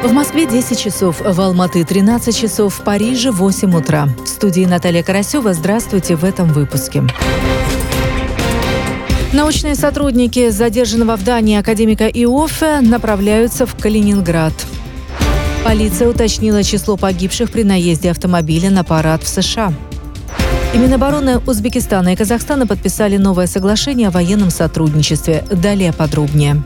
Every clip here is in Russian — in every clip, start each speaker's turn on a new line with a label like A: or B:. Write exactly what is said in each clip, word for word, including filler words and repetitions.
A: В Москве десять часов, в Алматы тринадцать часов, в Париже восемь утра. В студии Наталья Карасева. Здравствуйте в этом выпуске. Научные сотрудники задержанного в Дании академика Иоффе направляются в Калининград. Полиция уточнила число погибших при наезде автомобиля на парад в США. И Минобороны Узбекистана и Казахстана подписали новое соглашение о военном сотрудничестве. Далее подробнее.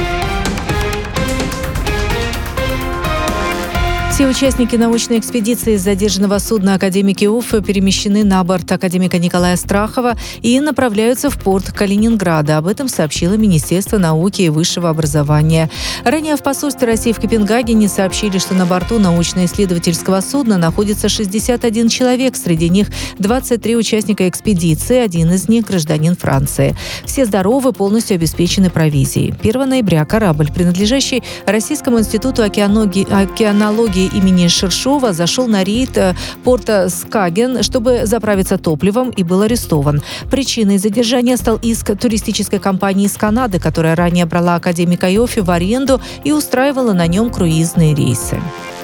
A: Все участники научной экспедиции с задержанного судна академики Иоффе перемещены на борт академика Николая Страхова и направляются в порт Калининграда. Об этом сообщило Министерство науки и высшего образования. Ранее в посольстве России в Копенгагене сообщили, что на борту научно-исследовательского судна находится шестьдесят один человек. Среди них двадцать три участника экспедиции, один из них гражданин Франции. Все здоровы, полностью обеспечены провизией. первого ноября корабль, принадлежащий Российскому институту океанологии, океанологии имени Шершова, зашел на рейд порта Скаген, чтобы заправиться топливом, и был арестован. Причиной задержания стал иск туристической компании из Канады, которая ранее брала академика Иоффе в аренду и устраивала на нем круизные рейсы.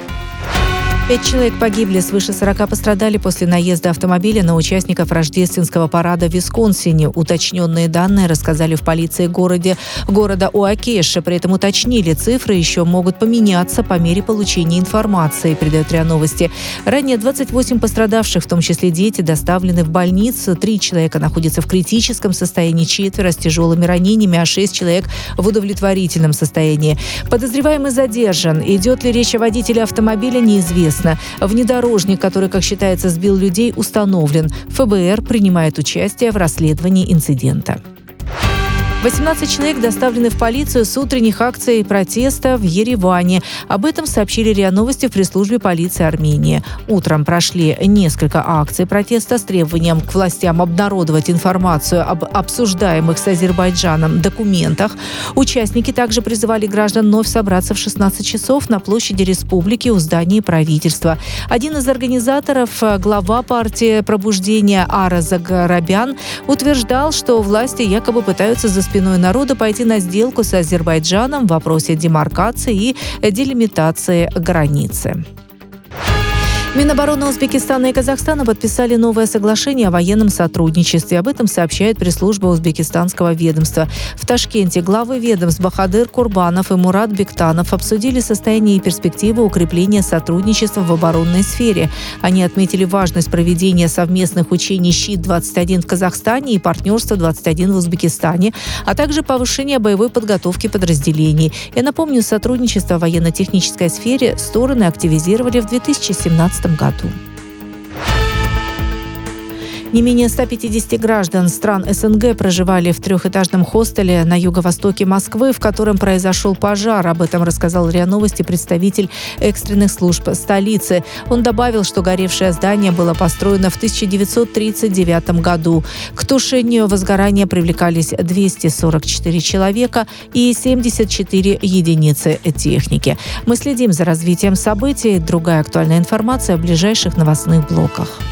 A: Пять человек погибли, свыше сорока пострадали после наезда автомобиля на участников рождественского парада в Висконсине. Уточненные данные рассказали в полиции городе, города Уакеши. При этом уточнили, цифры еще могут поменяться по мере получения информации, передает РИА Новости. Ранее двадцать восемь пострадавших, в том числе дети, доставлены в больницу. Три человека находятся в критическом состоянии, четверо с тяжелыми ранениями, а шесть человек в удовлетворительном состоянии. Подозреваемый задержан. Идет ли речь о водителе автомобиля, неизвестно. Внедорожник, который, как считается, сбил людей, установлен. ФБР принимает участие в расследовании инцидента. восемнадцать человек доставлены в полицию с утренних акций протеста в Ереване. Об этом сообщили РИА Новости в пресс-службе полиции Армении. Утром прошли несколько акций протеста с требованием к властям обнародовать информацию об обсуждаемых с Азербайджаном документах. Участники также призывали граждан вновь собраться в шестнадцать часов на площади Республики у здания правительства. Один из организаторов, глава партии «Пробуждение» Ара Загарабян, утверждал, что власти якобы пытаются за спиной народа пойти на сделку с Азербайджаном в вопросе демаркации и делимитации границы. Минобороны Узбекистана и Казахстана подписали новое соглашение о военном сотрудничестве. Об этом сообщает пресс-служба узбекистанского ведомства. В Ташкенте главы ведомств Бахадыр Курбанов и Мурат Бектанов обсудили состояние и перспективы укрепления сотрудничества в оборонной сфере. Они отметили важность проведения совместных учений «Щит-двадцать один» в Казахстане и «Партнерство-двадцать один» в Узбекистане, а также повышение боевой подготовки подразделений. Я напомню, сотрудничество в военно-технической сфере стороны активизировали в две тысячи семнадцатом году. Не менее ста пятидесяти граждан стран СНГ проживали в трехэтажном хостеле на юго-востоке Москвы, в котором произошел пожар. Об этом рассказал РИА Новости представитель экстренных служб столицы. Он добавил, что горевшее здание было построено в тысяча девятьсот тридцать девятом году. К тушению возгорания привлекались двести сорок четыре человека и семьдесят четыре единицы техники. Мы следим за развитием событий. Другая актуальная информация в ближайших новостных блоках.